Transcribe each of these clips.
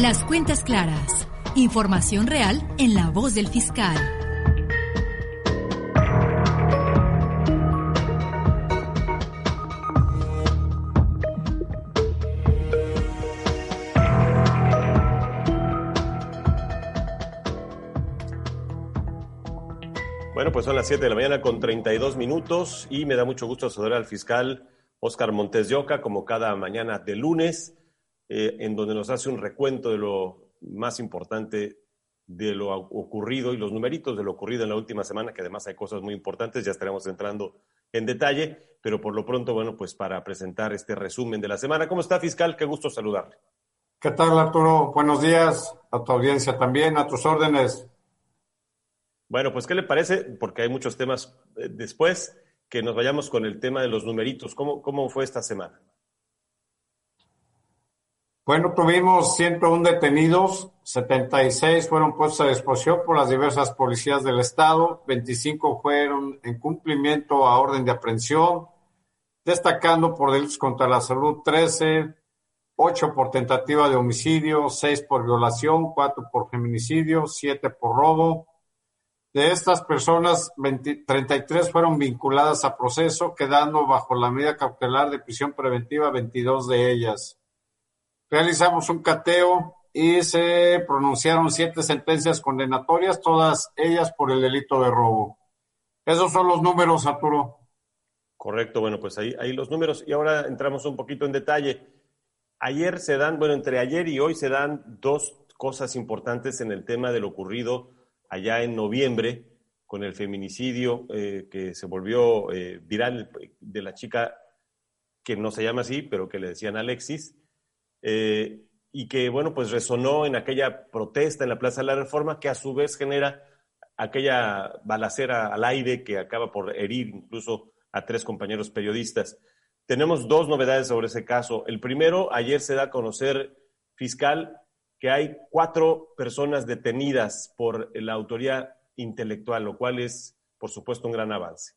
Las cuentas claras. Información real en la voz del fiscal. Bueno, pues son las 7 de la mañana con 32 minutos y me da mucho gusto saludar al fiscal Óscar Montes de Oca, como cada mañana de lunes, en donde nos hace un recuento de lo más importante de lo ocurrido y los numeritos de lo ocurrido en la última semana, que además hay cosas muy importantes, ya estaremos entrando en detalle, pero por lo pronto, bueno, pues para presentar este resumen de la semana. ¿Cómo está, fiscal? Qué gusto saludarle. ¿Qué tal, Arturo? Buenos días a tu audiencia también, a tus órdenes. Bueno, pues, ¿qué le parece? Porque hay muchos temas después, que nos vayamos con el tema de los numeritos. ¿Cómo fue esta semana? Bueno, tuvimos 101 detenidos, 76 fueron puestos a disposición por las diversas policías del estado, 25 fueron en cumplimiento a orden de aprehensión, destacando por delitos contra la salud 13, 8 por tentativa de homicidio, 6 por violación, 4 por feminicidio, 7 por robo. De estas personas, 33 fueron vinculadas a proceso, quedando bajo la medida cautelar de prisión preventiva 22 de ellas. Realizamos un cateo y se pronunciaron 7 sentencias condenatorias, todas ellas por el delito de robo. Esos son los números, Arturo. Correcto, bueno, pues ahí los números. Y ahora entramos un poquito en detalle. Ayer se dan, bueno, entre ayer y hoy se dan dos cosas importantes en el tema de lo ocurrido allá en noviembre, con el feminicidio que se volvió viral de la chica que no se llama así, pero que le decían Alexis, y que, bueno, pues resonó en aquella protesta en la Plaza de la Reforma, que a su vez genera aquella balacera al aire que acaba por herir incluso a 3 compañeros periodistas. Tenemos 2 novedades sobre ese caso. El primero, ayer se da a conocer, fiscal, que hay 4 personas detenidas por la autoría intelectual, lo cual es, por supuesto, un gran avance.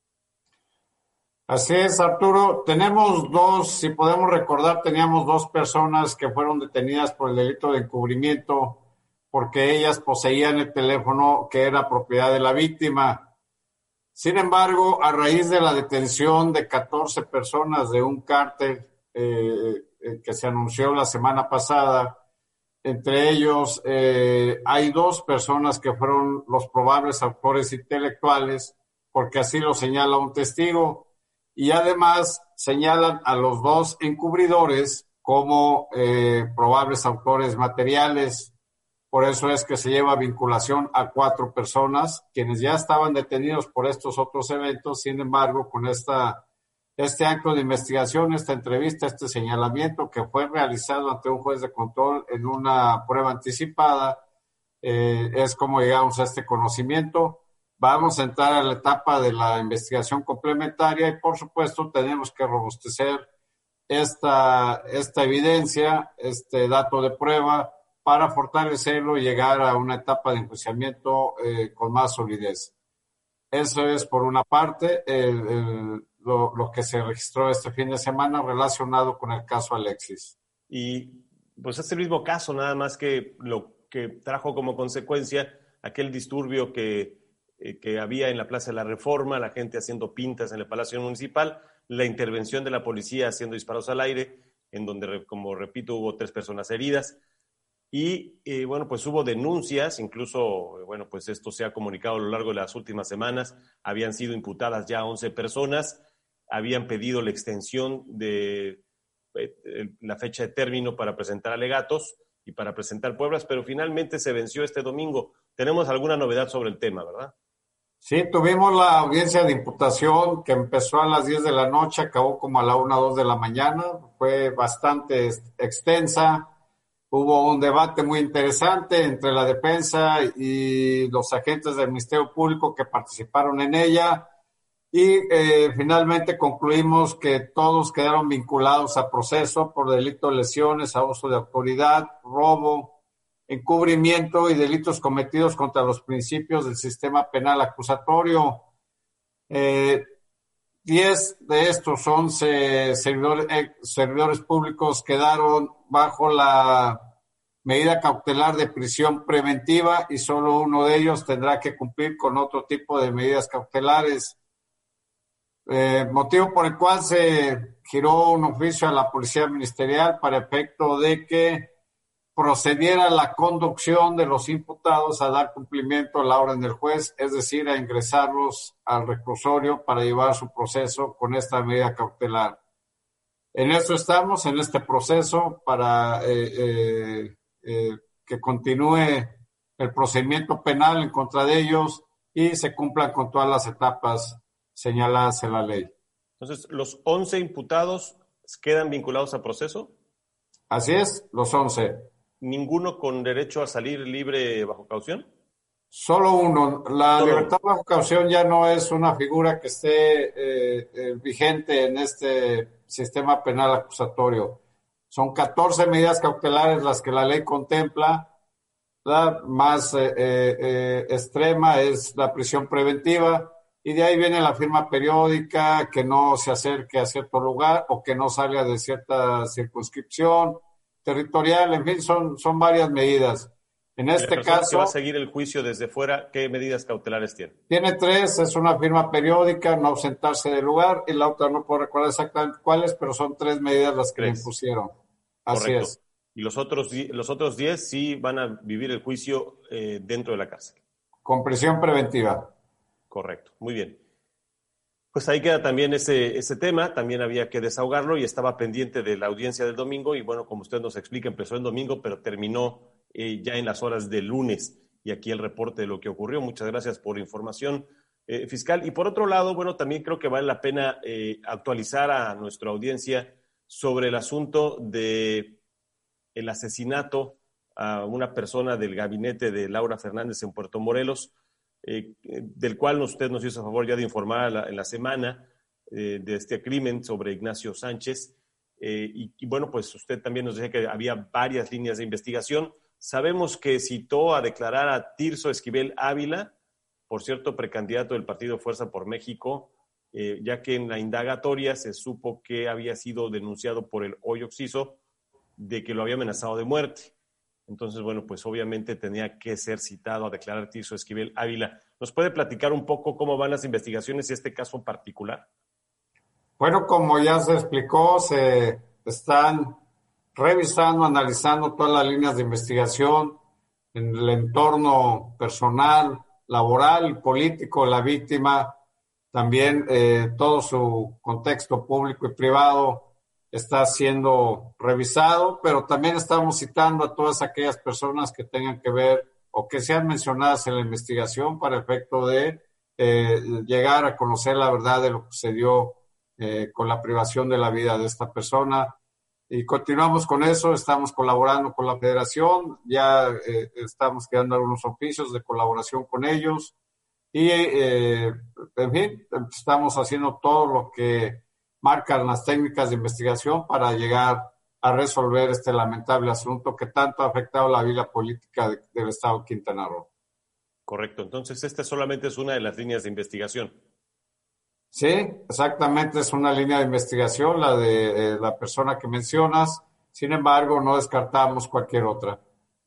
Así es, Arturo. Tenemos 2, si podemos recordar, teníamos 2 personas que fueron detenidas por el delito de encubrimiento porque ellas poseían el teléfono que era propiedad de la víctima. Sin embargo, a raíz de la detención de 14 personas de un cártel que se anunció la semana pasada, entre ellos hay 2 personas que fueron los probables autores intelectuales, porque así lo señala un testigo, y además señalan a los 2 encubridores como probables autores materiales. Por eso es que se lleva vinculación a 4 personas, quienes ya estaban detenidos por estos otros eventos. Sin embargo, con este acto de investigación, esta entrevista, este señalamiento que fue realizado ante un juez de control en una prueba anticipada, es como llegamos a este conocimiento. Vamos a entrar a la etapa de la investigación complementaria y, por supuesto, tenemos que robustecer esta evidencia, este dato de prueba, para fortalecerlo y llegar a una etapa de enjuiciamiento con más solidez. Eso es, por una parte, lo que se registró este fin de semana relacionado con el caso Alexis. Y pues es el mismo caso, nada más que lo que trajo como consecuencia aquel disturbio que había en la Plaza de la Reforma, la gente haciendo pintas en el Palacio Municipal, la intervención de la policía haciendo disparos al aire, en donde, como repito, hubo 3 personas heridas. Y, bueno, pues hubo denuncias, incluso, bueno, pues esto se ha comunicado a lo largo de las últimas semanas, habían sido imputadas ya 11 personas, habían pedido la extensión de la fecha de término para presentar alegatos y para presentar pruebas, pero finalmente se venció este domingo. Tenemos alguna novedad sobre el tema, ¿verdad? Sí, tuvimos la audiencia de imputación que empezó a las 10 de la noche, acabó como a la 1 o 2 de la mañana, fue bastante extensa. Hubo un debate muy interesante entre la defensa y los agentes del Ministerio Público que participaron en ella y finalmente concluimos que todos quedaron vinculados a proceso por delito de lesiones, abuso de autoridad, robo, encubrimiento y delitos cometidos contra los principios del sistema penal acusatorio. 10 de estos 11 servidores públicos quedaron bajo la medida cautelar de prisión preventiva y solo uno de ellos tendrá que cumplir con otro tipo de medidas cautelares. Motivo por el cual se giró un oficio a la Policía Ministerial para efecto de que procediera la conducción de los imputados a dar cumplimiento a la orden del juez, es decir, a ingresarlos al reclusorio para llevar su proceso con esta medida cautelar. En eso estamos, en este proceso, para que continúe el procedimiento penal en contra de ellos y se cumplan con todas las etapas señaladas en la ley. Entonces, ¿los 11 imputados quedan vinculados a proceso? Así es, los 11. ¿Ninguno con derecho a salir libre bajo caución? Solo uno. La libertad bajo caución ya no es una figura que esté vigente en este sistema penal acusatorio. Son 14 medidas cautelares las que la ley contempla. La más extrema es la prisión preventiva y de ahí viene la firma periódica, que no se acerque a cierto lugar o que no salga de cierta circunscripción territorial. En fin, son varias medidas. En este caso, que va a seguir el juicio desde fuera, ¿qué medidas cautelares tiene? Tiene 3, es una firma periódica, no ausentarse del lugar, y la otra no puedo recordar exactamente cuáles, pero son 3 medidas las que le impusieron. Así Correcto. es. Y los otros 10 sí van a vivir el juicio dentro de la cárcel. Con prisión preventiva. Correcto, muy bien. Pues ahí queda también ese tema, también había que desahogarlo y estaba pendiente de la audiencia del domingo y bueno, como usted nos explica, empezó el domingo, pero terminó ya en las horas del lunes y aquí el reporte de lo que ocurrió. Muchas gracias por la información, fiscal. Y por otro lado, bueno, también creo que vale la pena actualizar a nuestra audiencia sobre el asunto de el asesinato a una persona del gabinete de Laura Fernández en Puerto Morelos, del cual usted nos hizo favor ya de informar en la semana de este crimen sobre Ignacio Sánchez. Y bueno, pues usted también nos decía que había varias líneas de investigación. Sabemos que citó a declarar a Tirso Esquivel Ávila, por cierto, precandidato del partido Fuerza por México, ya que en la indagatoria se supo que había sido denunciado por el hoy Oxiso de que lo había amenazado de muerte. Entonces, bueno, pues obviamente tenía que ser citado a declarar Tirso Esquivel Ávila. ¿Nos puede platicar un poco cómo van las investigaciones y este caso en particular? Bueno, como ya se explicó, se están revisando, analizando todas las líneas de investigación en el entorno personal, laboral y político de la víctima, también todo su contexto público y privado está siendo revisado, pero también estamos citando a todas aquellas personas que tengan que ver o que sean mencionadas en la investigación para efecto de llegar a conocer la verdad de lo que sucedió con la privación de la vida de esta persona. Y continuamos con eso, estamos colaborando con la Federación, ya estamos creando algunos oficios de colaboración con ellos y, en fin, estamos haciendo todo lo que marcan las técnicas de investigación para llegar a resolver este lamentable asunto que tanto ha afectado la vida política del Estado de Quintana Roo. Correcto, entonces esta solamente es una de las líneas de investigación. Sí, exactamente, es una línea de investigación, la de la persona que mencionas. Sin embargo, no descartamos cualquier otra.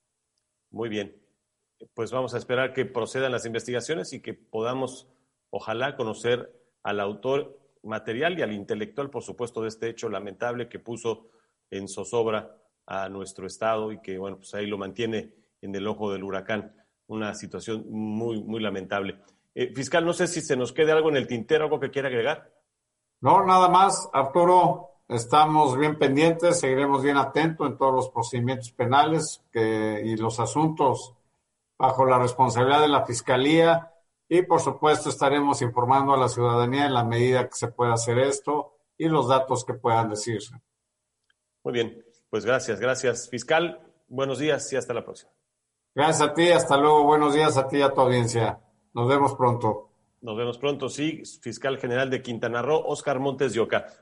Muy bien, pues vamos a esperar que procedan las investigaciones y que podamos, ojalá, conocer al autor material y al intelectual, por supuesto, de este hecho lamentable que puso en zozobra a nuestro estado y que, bueno, pues ahí lo mantiene en el ojo del huracán. Una situación muy, muy lamentable. Fiscal, no sé si se nos quede algo en el tintero, algo que quiera agregar. No, nada más, Arturo. Estamos bien pendientes, seguiremos bien atentos en todos los procedimientos penales y los asuntos bajo la responsabilidad de la Fiscalía. Y, por supuesto, estaremos informando a la ciudadanía en la medida que se pueda hacer esto y los datos que puedan decirse. Muy bien, pues gracias, fiscal. Buenos días y hasta la próxima. Gracias a ti, hasta luego. Buenos días a ti y a tu audiencia. Nos vemos pronto. Nos vemos pronto, sí. Fiscal General de Quintana Roo, Óscar Montes de Oca.